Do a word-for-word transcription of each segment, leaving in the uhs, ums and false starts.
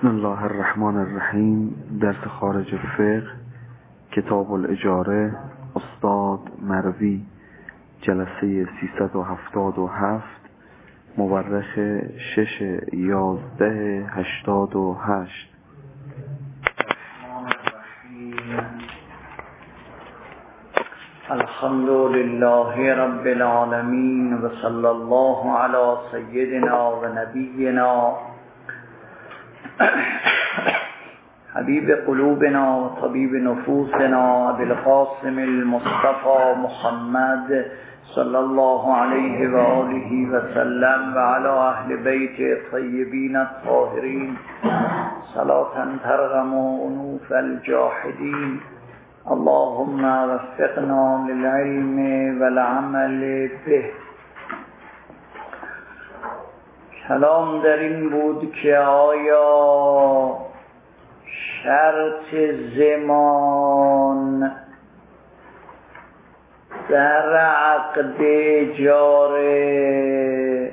بسم الله الرحمن الرحیم. درس خارج فقه، کتاب الاجاره، استاد مروی، جلسه سیصد و هفتاد و هفت، مورخ شش یازده هشتاد و هشت. الحمد لله رب العالمین و صلی الله علی سیدنا و نبینا حبیب قلوبنا و طبیب نفوسنا بالقاسم المصطفى محمد صلی الله علیه و آله و سلم و علی اهل بیت طیبین الطاهرین صلاة ترغم انوف الجاحدین. اللهم وفقنا للعلم والعمل به. کلام در این بود که آیا شرط زمان در عقد اجاره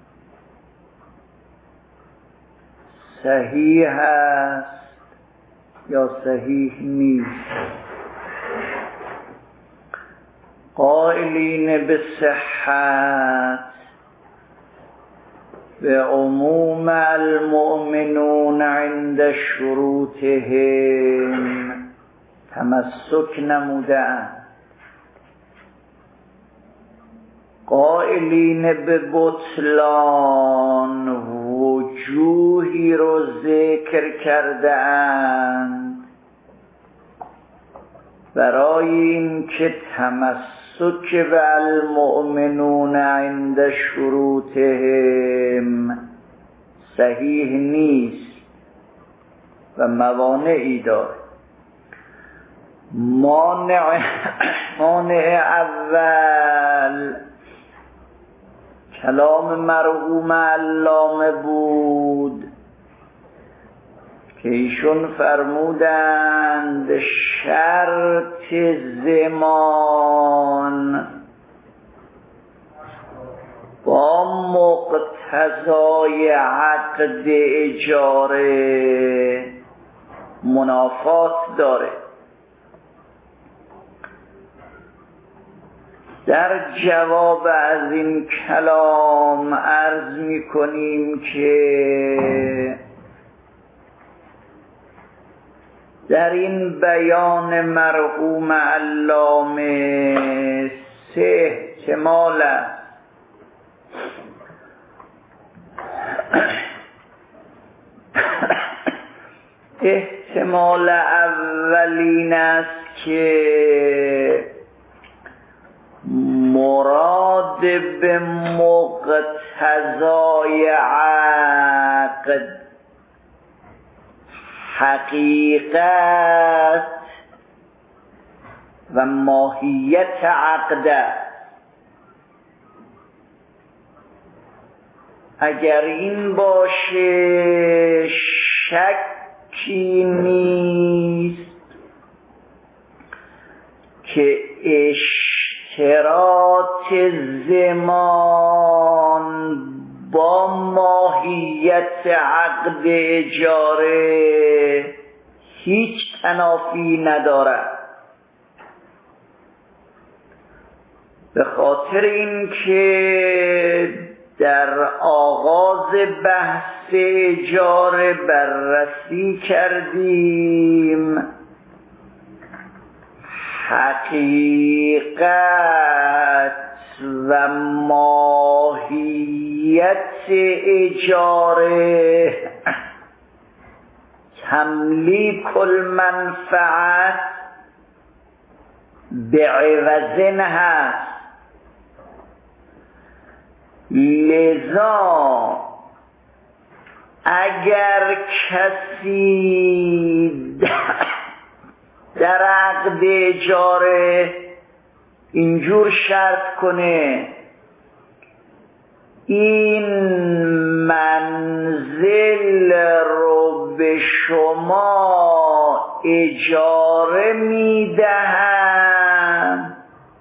صحیح است یا صحیح نیست؟ قائلین به صحت به عموم المؤمنون عند شروطهم تمسک نمودند، قائلین به بطلان وجوهی رو ذکر کرده اند برای این که تمسک به المؤمنون عند شروطهم صحیح نیست و موانعی داره. مانع مانع اول کلام مرحوم علامه بود که ایشون فرمودند شرط زمان با مقتضای عقد اجاره منافات داره. در جواب از این کلام عرض می کنیم که در این بیان مرحوم علامه سه احتمال است. احتمال اولین است که مراد به مقتضای عقد حقیقت و ماهیت عقد است. اگر این باشه شکی نیست که اشتراط زمان با ماهیت عقد اجاره هیچ تنافی ندارد، به خاطر اینکه در آغاز بحث اجاره بررسی کردیم حقیقت و ماهیت اجاره تملیک المنفعت به عوض هست. لذا اگر کسی در عقد اجاره اینجور شرط کنه این منزل رو به شما اجاره میدهم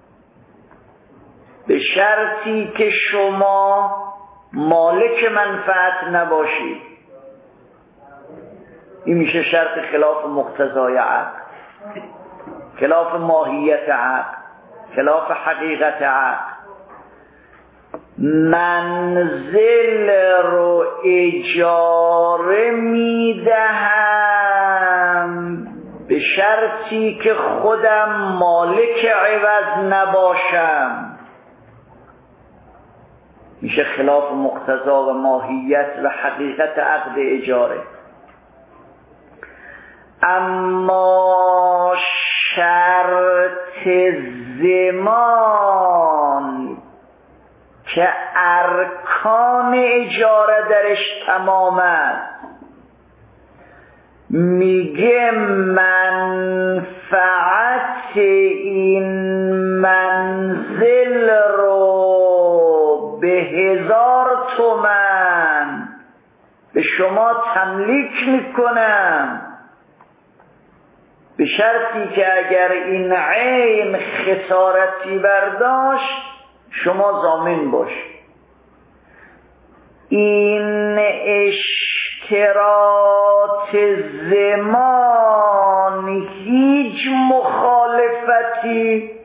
به شرطی که شما مالک منفعت نباشید، این میشه شرط خلاف مقتضای عقل، خلاف ماهیت عقل، خلاف حقیقت عقل. منزل رو اجاره میدهم به شرطی که خودم مالک عوض نباشم، میشه خلاف مقتضا و ماهیت و حقیقت عقد اجاره. اما شرط زمان که ارکان اجاره درش تمام است، میگه منفعت این منزل رو به هزار تومن به شما تملیک میکنم، به شرطی که اگر این عین خسارتی برداشت شما ضامن باش. این اشتراط زمان هیچ مخالفتی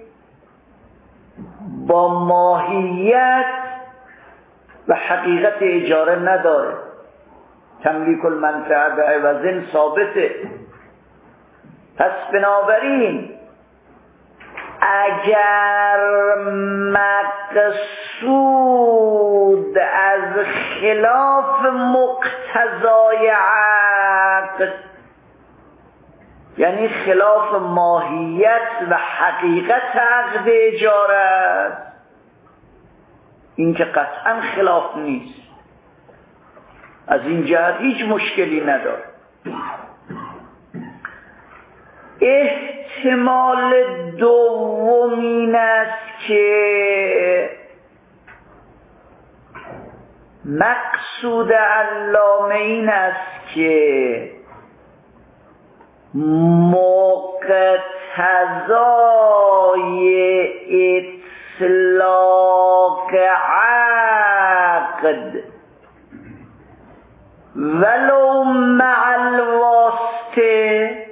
با ماهیت و حقیقت اجاره نداره. تملیک المنفعه به عوض ثابته. پس بنابراین اگر مقصود از خلاف مقتضای عقل، یعنی خلاف ماهیت و حقیقت عقد اجاره است، این که قطعا خلاف نیست، از این جهت هیچ مشکلی نداره. احتمال دوم این است که مقصود علامه این است که مقتضای اطلاق عقد ولو مع الواسطه،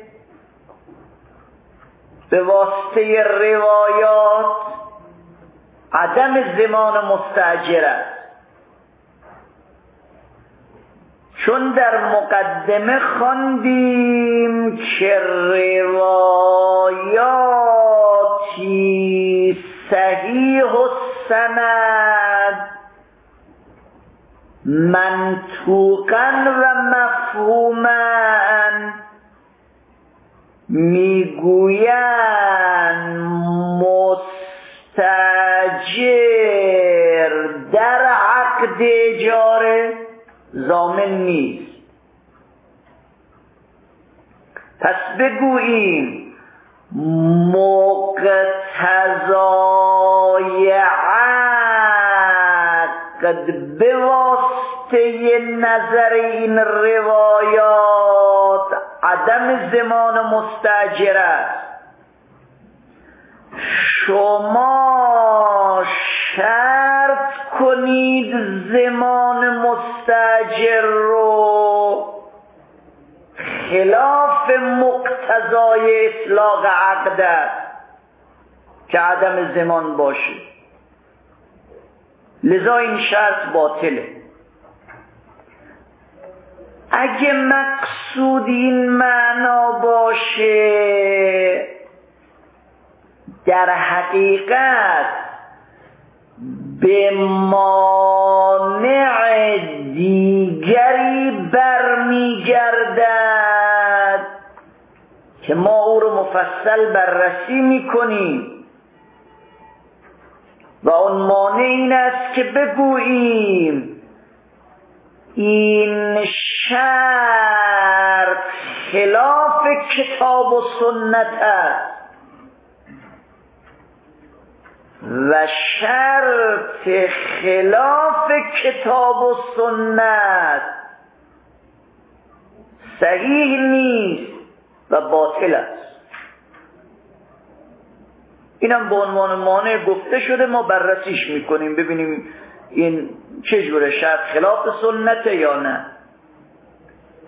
به واسطه روایات، عدم ضمان مستأجر است. چون در مقدمه خواندیم که روایاتی صحیح السند منطوقاً و مفهوماً میگویند مستأجر در عقد اجاره ضامن نیست. پس بگوییم مقتضای عقد به واسطه نظر این روایات عدم ضمان مستأجر است. شما شرط کنید ضمان مستأجر رو خلاف مقتضای اطلاق عقد است که عدم ضمان باشه، لذا این شرط باطله. اگه مقصود این معنا باشه، در حقیقت به مانع دیگری برمیگردد که ما او رو مفصل بررسی میکنیم و اون مانع این است که بگوییم این شرط خلاف کتاب و سنت است و شرط خلاف کتاب و سنت صحیح نیست و باطل است. اینم به عنوان مانع گفته شده، ما بررسیش میکنیم ببینیم این چه جوره، شرط خلاف سنته یا نه.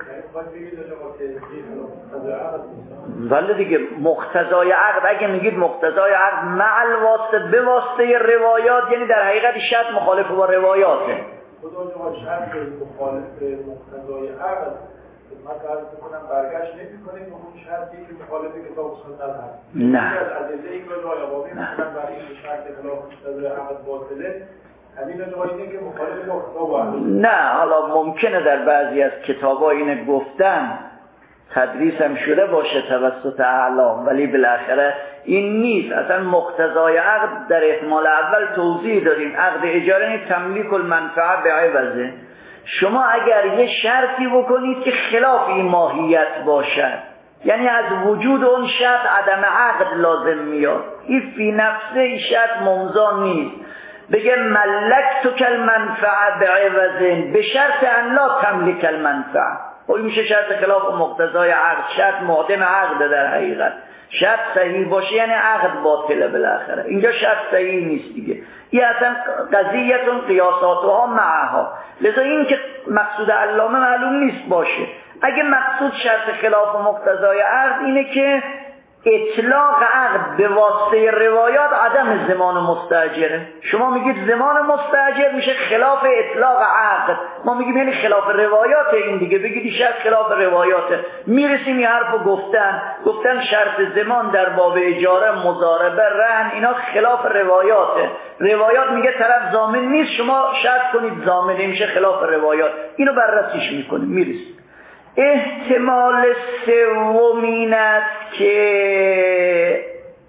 ولی دیگه مقتضای عقد، اگه میگید مقتضای عقد مع الواسطه به واسطه روایات، یعنی در حقیقت شرط مخالف با روایاته. خدا جواب شرط مخالف مقتضای عقد من عرض می‌کنم برگشت نمی‌کنیم به اون شرطی که مخالف کتاب و سنت هست. نه. از ادله این رو جای عوامل مثلا برای این شرط خلاف مقتضای عقد باطله، همین جایی اینه که مخالف با کتاب و عقد. نه، حالا ممکنه در بعضی از کتاب‌ها اینو گفتن، تدریس هم شده باشه توسط اعلام، ولی بالاخره این نیست. اصلا مقتضای عقد در احتمال اول توضیح دادیم، عقد اجاره نیست، تملیک المنفعه به عوضه. شما اگر یه شرطی بکنید که خلاف این ماهیت باشد، یعنی از وجود اون شرط عدم عقد لازم میاد، این فی نفسه این شرط ممضا نیست. بگه ملکتک المنفعه به عوض به شرط ان لا تملک المنفعه، این میشه شرط خلاف مقتضای عقد، شرط معدم عقد. در حقیقت شرط صحیح باشه یعنی عقد باطله بالاخره، اینجا شرط صحیح نیست دیگه. این اصلا قضیتون قیاساتها معها، لذا این که مقصود علامه معلوم نیست باشه. اگه مقصود شرط خلاف مقتضای عقد اینه که اطلاق عقد به واسطه روایات عدم زمان مستاجره، شما میگید زمان مستاجر میشه خلاف اطلاق عقد، ما میگیم یعنی خلاف روایات. این دیگه بگید شرط خلاف روایاته، میرسیم یه حرفو گفتن گفتن شرط زمان در باب اجاره، مضاربه، رهن، اینا خلاف روایاته. روایات میگه طرف ضامن نیست، شما شرط کنید ضامنه، میشه خلاف روایات. اینو بررسیش میکنیم میرسیم. احتمال سوم این است که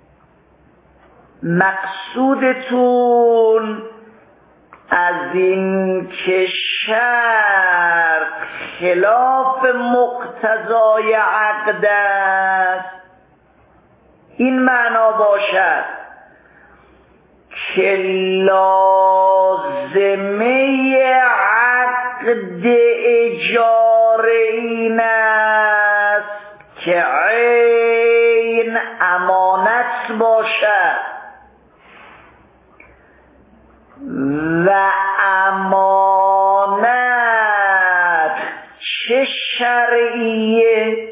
مقصودتون از این که شرط خلاف مقتضای عقد است این معنا باشد که لازمه عقد اجاره این است که عین امانت باشد و امانت چه شرعیه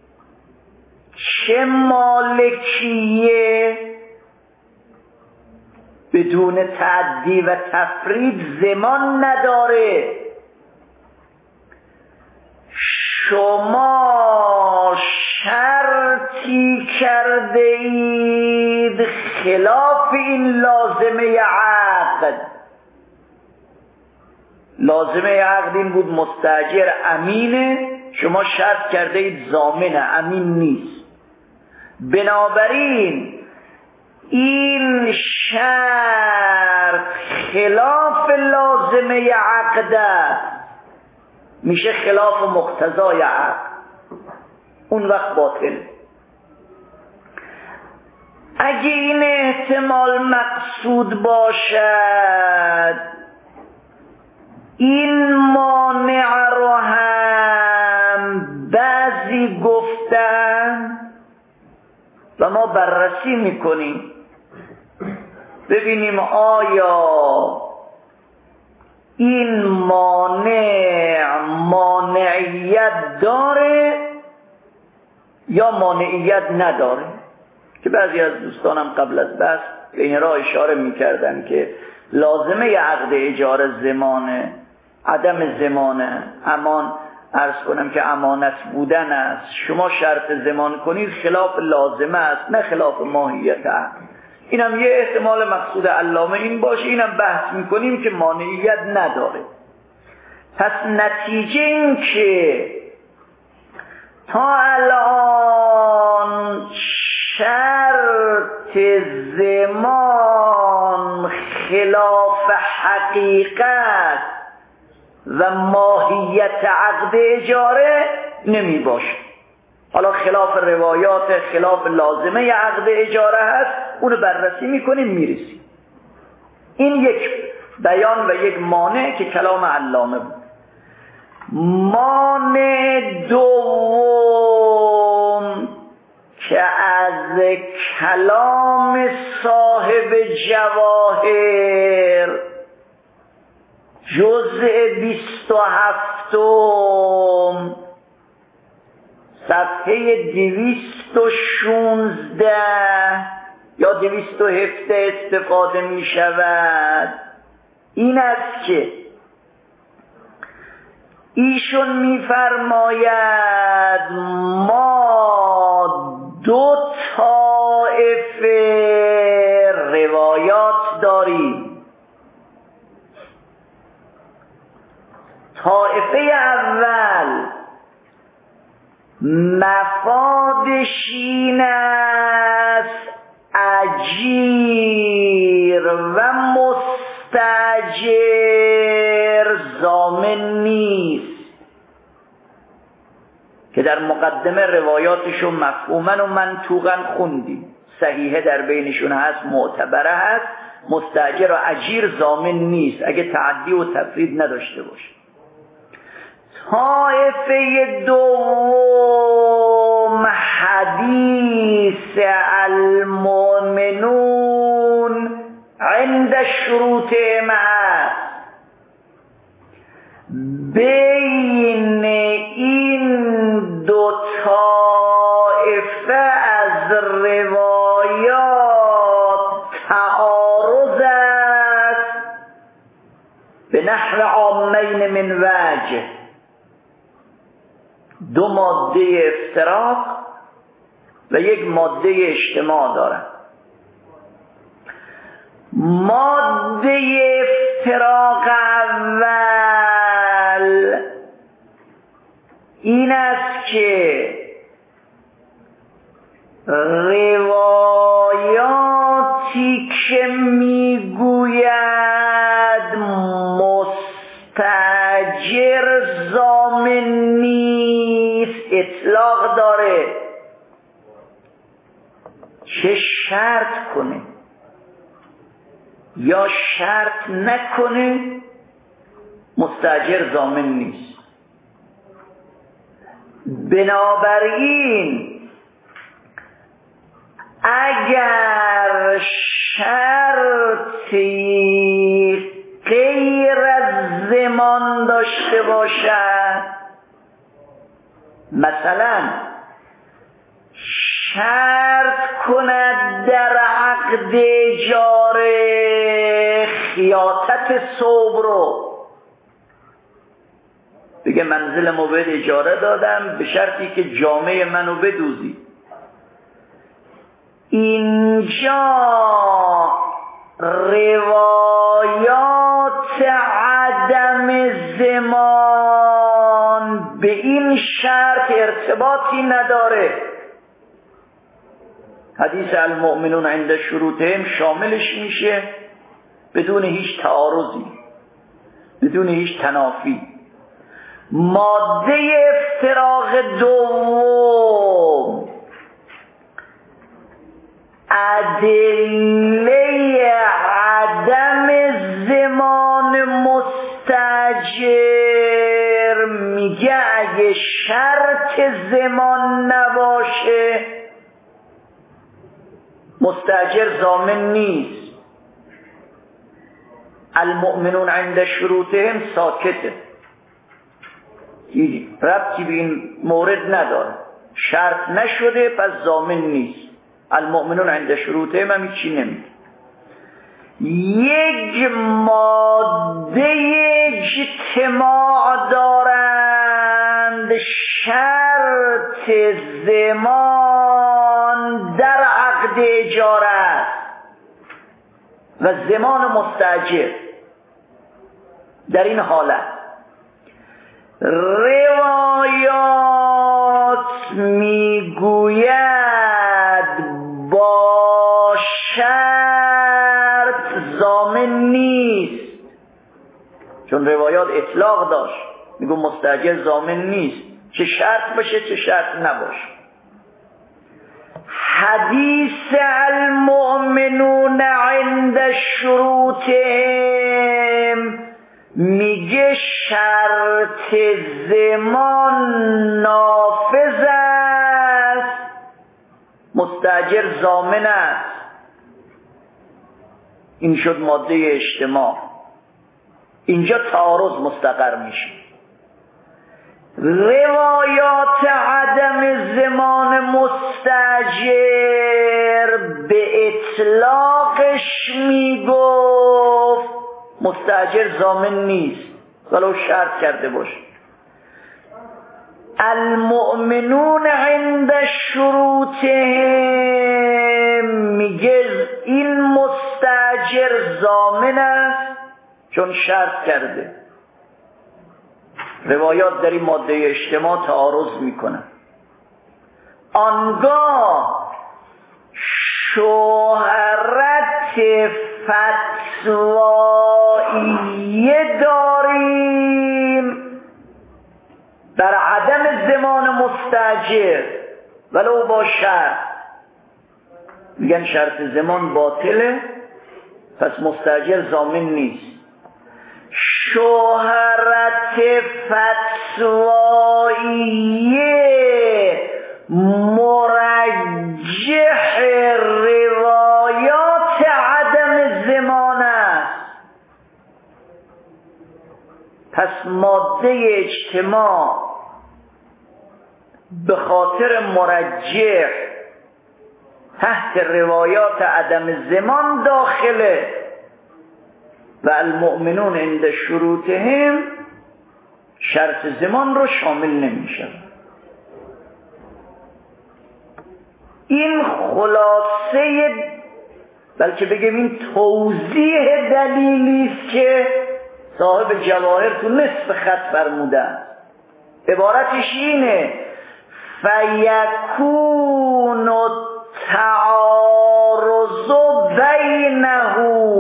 چه مالکیه بدون تعدی و تفرید زمان نداره. شما شرطی کرده اید خلاف این لازمه عقد. لازمه عقد این بود مستاجر امینه، شما شرط کرده اید ضامنه، امین نیست. بنابراین این شرط خلاف لازمه عقد است، میشه خلاف مقتضای عقد، اون وقت باطل. اگه این احتمال مقصود باشد این مانع رو هم بعضی گفتن و ما بررسی میکنیم ببینیم آیا این مانع مانعیت داره یا مانعیت نداره، که بعضی از دوستانم قبل از بحث به این راه اشاره میکردن که لازمه عقد اجاره زمانه، عدم زمانه، امان عرض کنم که امانت بودن است. شما شرط زمان کنید خلاف لازمه است نه خلاف ماهیت عقد. اینم یه احتمال مقصود علامه این باشه، اینم بحث میکنیم که مانعیت نداره. پس نتیجه این که تا الان شرط زمان خلاف حقیقت و ماهیت عقد اجاره نمی باشه. حالا خلاف روایات، خلاف لازمه عقد اجاره هست، اونو بررسی میکنیم میرسیم. این یک بیان و یک مانع که کلام علامه بود. مانع دوم که از کلام صاحب جواهر جزء بیست و هفتم صفحه دویست و شونزده یا دویست و هفده استفاده می شود این است که ایشون می فرماید ما دو طایفه روایات داریم. طایفه اول مفادش این است اجیر و مستاجر ضامن نیست، که در مقدمه روایاتشون مفهومن و منطوقن خوندیم، صحیحه در بینشون هست، معتبره هست. مستاجر و اجیر ضامن نیست اگه تعدی و تفرید نداشته باشه. طایفه دوم حدیث المؤمنون عند شروطهم است. بین این دو طایفه از روایات تعارض است به نحو عامین من وجه. دو ماده افتراق و یک ماده اجتماع دارند. ماده افتراق اول این است که روایاتی که میگوید مستاجر ضامن نیست اطلاق داره، چه شرط کنه یا شرط نکنه مستاجر ضامن نیست. بنابراین اگر شرطی غیر از زمان داشته باشد، مثلا شرط کند در عقد اجاره خیاطت ثوب رو، بگه منزل مو به اجاره دادم به شرطی که جامعه منو بدوزی، اینجا روایات عدم زمان به این شرط ارتباطی نداره. حدیث المؤمنون عند شروطهم شاملش میشه بدون هیچ تعارضی، بدون هیچ تنافی. ماده افتراق دوم ادله عدم زمان مستاجر میگه اگه شرط زمان نباشه مستاجر ضامن نیست. المؤمنون عند شروطهم ساکته، ربطی به این مورد نداره، شرط نشده پس ضامن نیست. المؤمنون عند شروطهم هم چی نمیده. یک ماده اجتماع دارند، شرط زمان در عقد اجاره است و زمان مستاجر. در این حالت روایات میگوید با شرط ضامن نیست، چون روایات اطلاق داشت، میگو مستاجر ضامن نیست، چه شرط باشه چه شرط نباشه. حدیث المؤمنون عند شروطهم میگه شرط زمان نافذ است، مستاجر ضامن است. این شد ماده اجتماع. اینجا تعارض مستقر میشه. روایات عدم زمان اطلاقش میگفت مستأجر ضامن نیست ولو شرط کرده باشه. المؤمنون عند شروطهم میگه این مستأجر ضامن است چون شرط کرده. روایات در این ماده اجتماع تعارض میکنه. آنگاه شهرت فتوایی داریم در عدم ضمان مستأجر ولو با شرط. میگن شرط ضمان باطله پس مستأجر ضامن نیست. شهرت فتوایی مرجح روایات عدم ضمان است. پس ماده اجتماع به خاطر مرجح تحت روایات عدم ضمان داخله و المؤمنون عند شروطهم شرط ضمان رو شامل نمیشه. این خلاصه بلکه بگیم این توضیح دلیلی است که صاحب جواهر تو نصف خط فرمودن. عبارتش اینه: فیکون التعارض بینه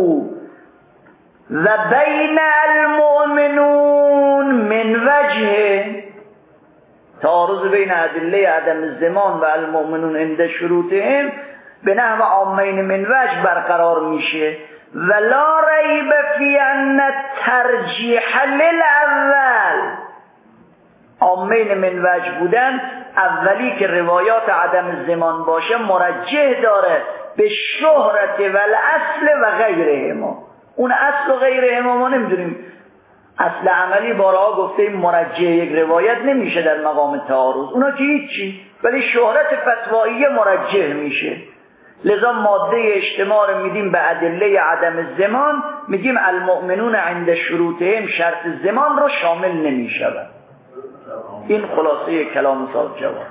و بین المؤمنون من وجه. تعارض بین ادله عدم ضمان و المؤمنون عند شروطهم به نحو عامین من وجه برقرار میشه. ولا ریب فی ان ترجیح للاول. عامین من وجه بودن اولی که روایات عدم ضمان باشه مرجح داره به شهرت و الاصل و غیرهما. اون اصل و غیرهما ما نمیدونیم. اصل عملی بارها گفته این مرجح یک روایت نمیشه در مقام تعارض، اونا که هیچی، ولی شهرت فتوایی مرجح میشه. لذا ماده اجتماع رو میدیم به ادله عدم ضمان، میگیم المؤمنون عند شروطهم شرط ضمان رو شامل نمیشود. این خلاصه کلام صاحب جواب.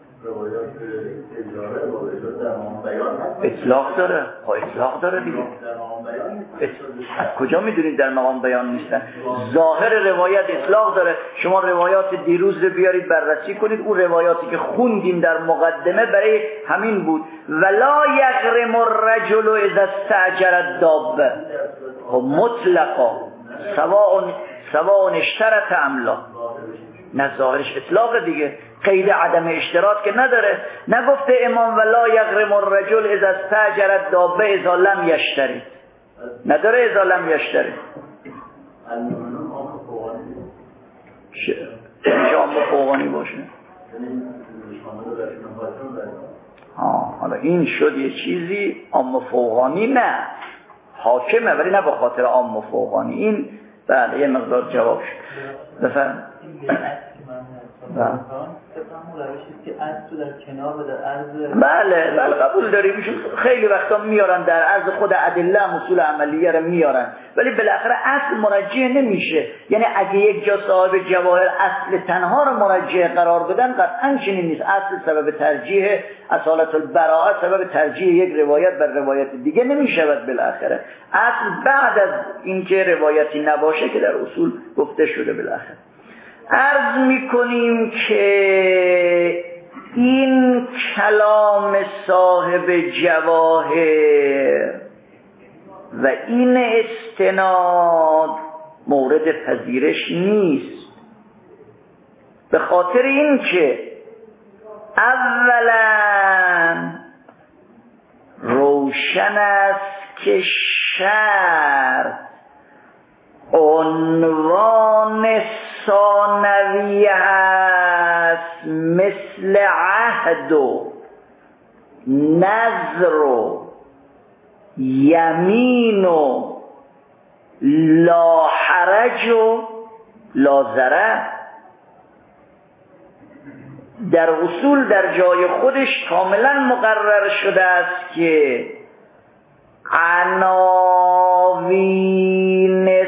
اطلاق داره، ها اطلاق داره دیگه. از کجا میدونید در مقام بیان نیستن؟ ظاهر روایت اطلاق داره. شما روایات دیروز رو بیارید بررسی کنید. اون روایاتی که خوندیم در مقدمه برای همین بود. ولا یغرم الرجل اذا استاجر الدابه مطلقا سواء سواء اشترط ام لا. نه ظاهرش اطلاق دیگه، قید عدم اشتراط که نداره. نگفته امام ولا یغرم الرجل اذا استاجر الدابه اذا لم یشتری، نداره اذا لم یشتری. چه عام فوقانی باشه؟ ها حالا این شد یه چیزی عام فوقانی، نه حاکمه ولی نه به خاطر عام فوقانی. این بله یه مقدار جواب شد. بفرم بله بله قبول داریم. خیلی وقتا میارن در عرض خود ادله اصول عملیه رو میارن، ولی بالاخره اصل مرجح نمیشه. یعنی اگه یک جا صاحب جواهر اصل تنها رو مرجح قرار بدن قطعا چنین نیست. اصل سبب ترجیح اصالت البراءه سبب ترجیح یک روایت بر روایت دیگه نمیشود. بالاخره اصل بعد از اینکه روایتی نباشه که در اصول گفته شده. بالاخره عرض میکنیم که این کلام صاحب جواهر و این استناد مورد پذیرش نیست، به خاطر این که اولا روشن است که شرط عنوان ثانویه است، مثل عهد و نذر و یمین و لا حرج و لا ضرر. در اصول در جای خودش کاملا مقرر شده است که عناوین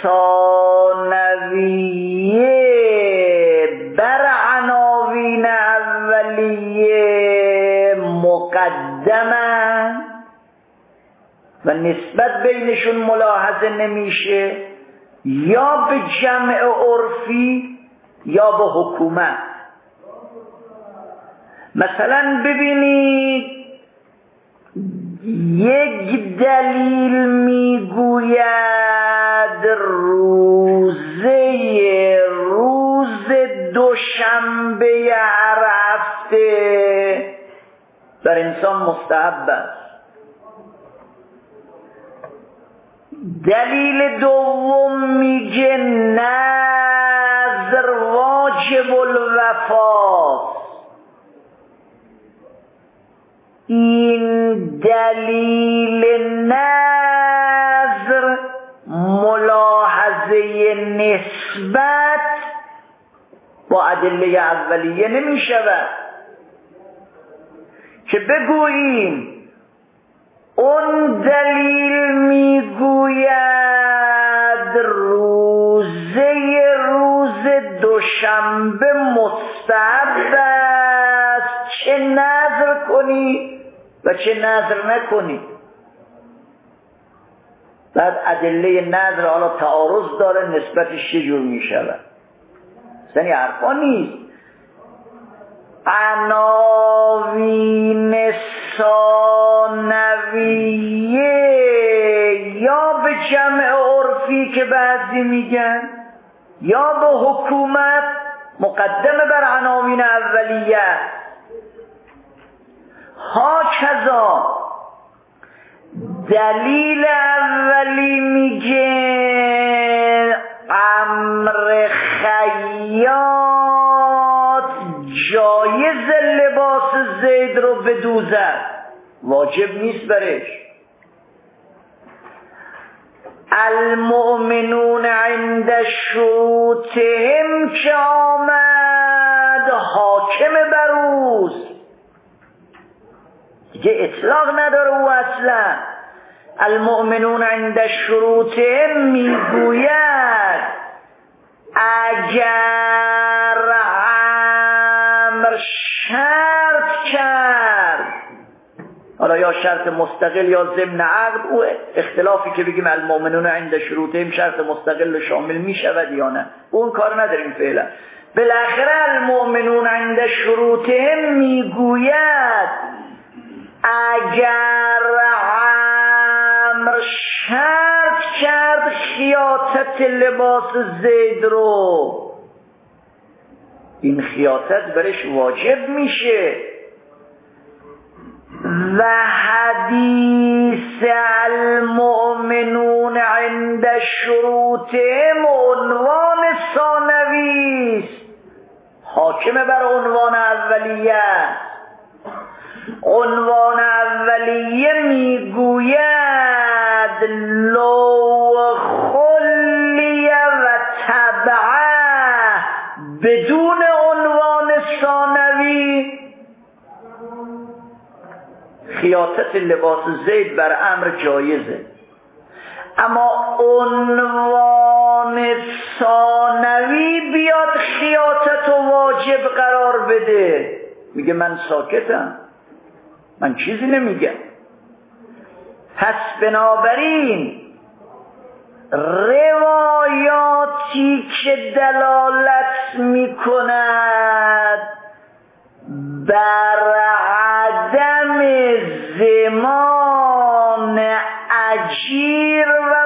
ثانویه بر عناوین اولیه مقدمه و نسبت بینشون ملاحظه نمیشه، یا به جمع عرفی یا به حکومت. مثلا ببینید یک دلیل میگوید روزه روز دوشنبه هر هفته در انسان مستحب است. دلیل دوم میگه نذر واجب الوفاست. این دلیل نذر ملاحظه نسبت با ادله اولیه نمی شود که بگوییم اون دلیل میگوید روزه روز دوشنبه مستحب است، چه نذر کنی و چه نذر نکنی. بعد ادله نذر حالا تعارض داره، نسبتش چجور میشود؟ سنی حرفا نیست. عناوین ثانویه یا به جمع عرفی که بعضی میگن یا به حکومت مقدمه بر عناوین اولیه. هاکذا دلیل اولی میگه امر خیاط جایز لباس زید رو بدوزد، واجب نیست برش. المؤمنون عند شروطهم که آمد حاکم بروز، دیگه اطلاق نداره او اصلا. المؤمنون عند شروطهم میگوید اگر امر شرط کرد، حالا یا شرط مستقل یا ضمن عقد، او اختلافی که بگیم المؤمنون عند شروطهم شرط مستقل و شامل می شود یا نه، اون کار نداریم فعلا. بالاخره المؤمنون عند شروطهم میگوید اگر امر شرط کرد خیاطت لباس زید رو، این خیاطت برش واجب میشه. و حدیث المؤمنون عند شروطهم عنوان ثانوی است، حاکم بر عنوان اولیه. عنوان اولیه میگوید لو خلی و تبعه، بدون عنوان ثانوی خیاطت لباس زید بر امر جایزه، اما عنوان ثانوی بیاد خیاطت و واجب قرار بده، میگه من ساکتم، من چیزی نمیگم. پس بنابراین روایاتی که دلالت میکند بر عدم زمان اجیر و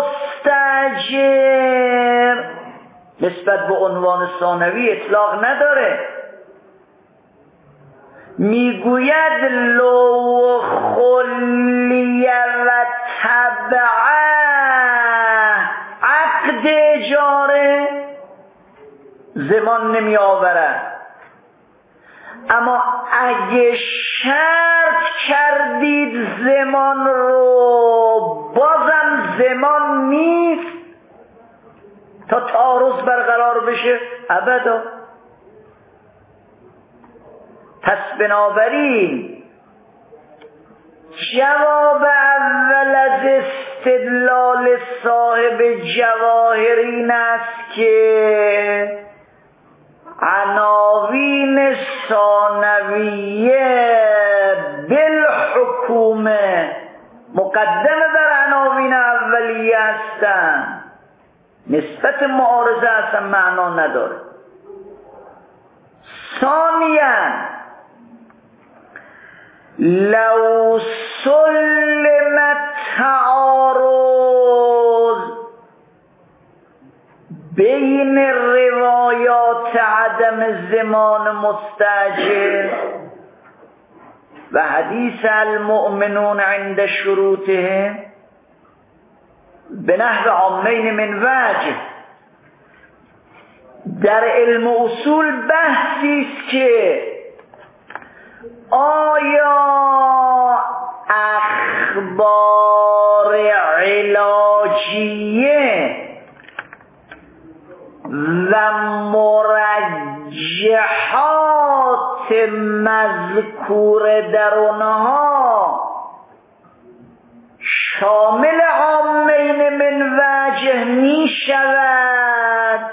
مستاجر نسبت به عنوان ثانوی اطلاق نداره. میگوید لو خلی و تبعه، عقد اجاره زمان نمی آورد، اما اگه شرط کردید زمان رو، بازم زمان نیست تا تعارض برقرار بشه ابدا. پس بنابراین جواب اول استدلال صاحب جواهر این است که عناوین ثانویه بالحکومه مقدمه در عناوین اولیه هستند، نسبت معارضه اصلا معنا نداره. ثانیاً لو سلم التعارض بین روایات عدم زمان مستعجل و حدیث المؤمنون عند شروطه به نحو عامین من وجه، در علم اصول بحثی است که آیا اخبار علاجیه و مرجحات مذکور در اونها شامل عامین من وجه می شود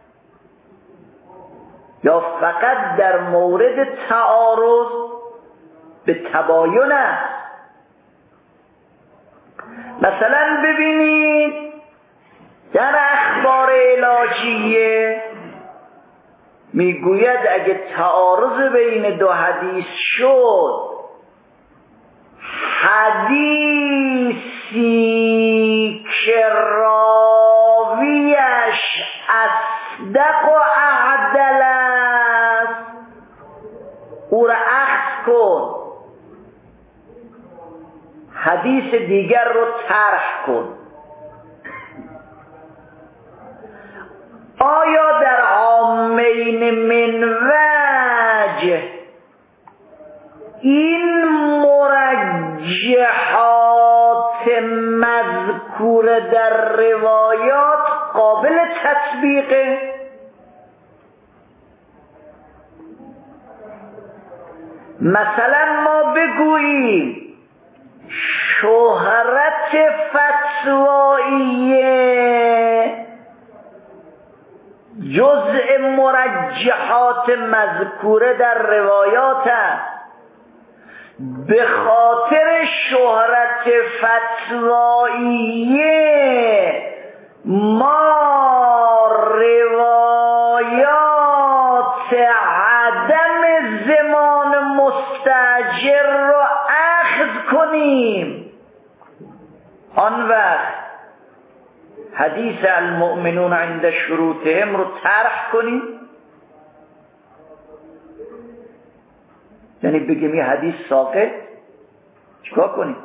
یا فقط در مورد تعارض به تباین است؟ مثلا ببینید در اخبار علاجیه میگوید اگه تعارض بین دو حدیث شد، حدیثی که راویش اصدق و اعدل است او را اخذ کن، حدیث دیگر رو طرح کن. آیا در عامین من وجه این مرجحات مذکور در روایات قابل تطبیقه؟ مثلا ما بگوییم شهرت فتواییه جزء مرجحات مذکوره در روایات است، به خاطر شهرت فتواییه ما روایات عدم زمان مستأجر رو اخذ کنیم، آن وقت حدیث المؤمنون عند شروطهم رو طرح کنیم؟ یعنی بگیم یه حدیث ساقط، چیکار کنیم؟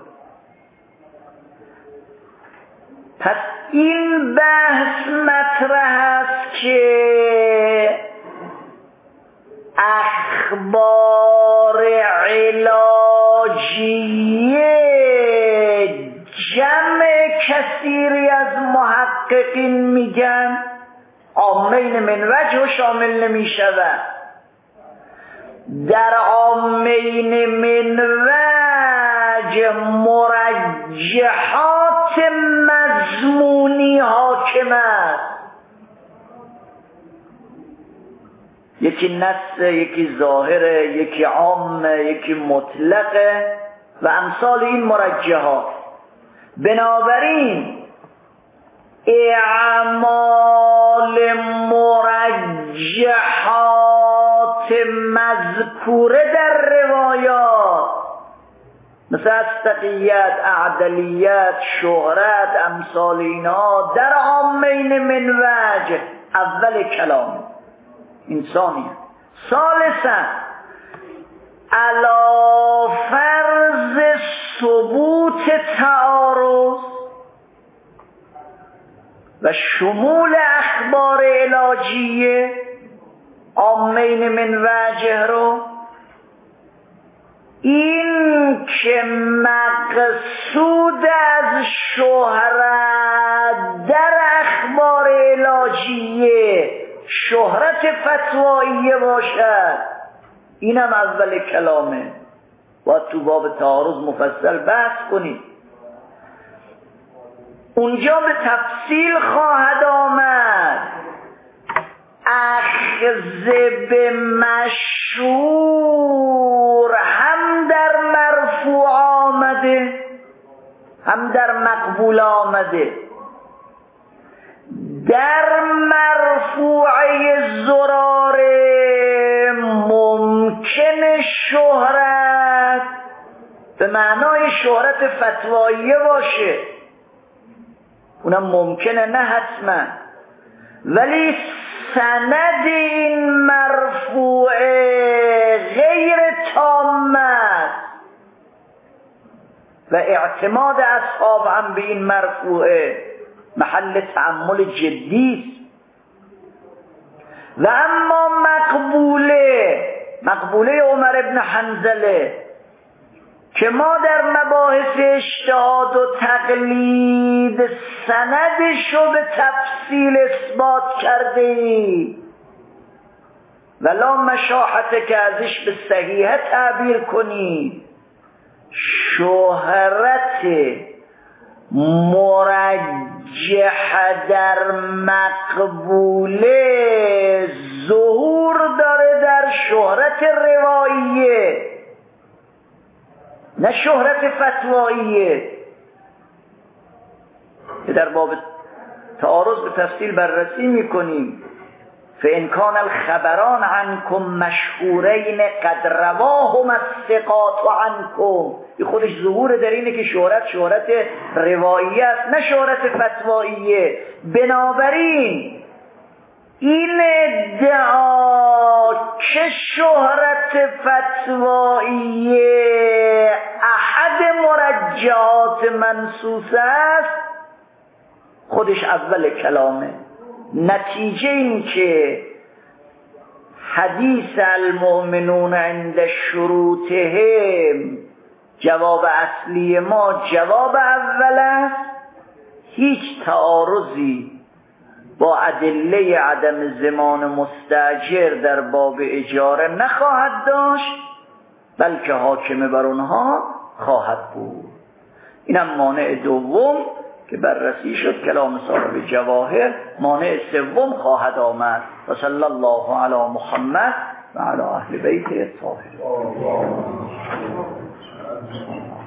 پس این بحث مطرح است که اخبار علاجیه جمع کثیری از محققین میگن عامین من وجه شامل نمی شود. در عامین من وجه مرجحات مضمونی حاکم است، یکی نص، یکی ظاهره، یکی عامه، یکی مطلقه و امثال این مرجحات. بنابراین اعمال مرجحات مذکوره در روایات مثل استقیت، اعدلیت، شهرت، امثال اینا در عامین من وجه اول کلام انسانی. ثالثا علی فرض ثبوت تعارض و شمول اخبار علاجیه عامین من وجه رو، این که مقصود از شهرت در اخبار علاجیه شهرت فتواییه باشد، اینم اول کلامه. باید تو باب تعارض مفصل بحث کنید. اونجا به تفصیل خواهد آمد. اخذ به مشهور هم در مرفوع آمده هم در مقبول آمده. در مرفوعه زراره ممکن شهرت به معنای شهرت فتواییه باشه، اونم ممکنه، نه حتما، ولی سند این مرفوعه غیر تام است و اعتماد اصحاب هم به این مرفوعه محل تأمل جدی است. و اما مقبوله مقبوله عمر ابن حنظله که ما در مباحث اجتهاد و تقلید سندشو به تفصیل اثبات کرده ایم ولا مشاحت که ازش به صحیحه تعبیر کنید. شهرت مرجح در مقبوله ظهور داره در شهرت رواییه، نه شهرت فتواییه که در باب تعارض به تفصیل بررسی میکنیم. فإن كان الخبران عنكم مشهورین قد رواهما الثقات عنكم، این خودش ظهور در اینه که شهرت شهرت رواییه است نه شهرت فتواییه. بنابراین این ادعا که شهرت فتواییه احد مرجحات منصوص است خودش اول کلامه. نتیجه این که حدیث المؤمنون عند شروطهم جواب اصلی ما جواب اول است، هیچ تعارضی با ادله عدم ضمان مستاجر در باب اجاره نخواهد داشت بلکه حاکم بر اونها خواهد بود. اینم مانع دوم که بررسی شد، کلام صاحب جواهر. مانع سوم خواهد آمد. و صلی الله علی محمد و علی اهل بیت الطاهرین.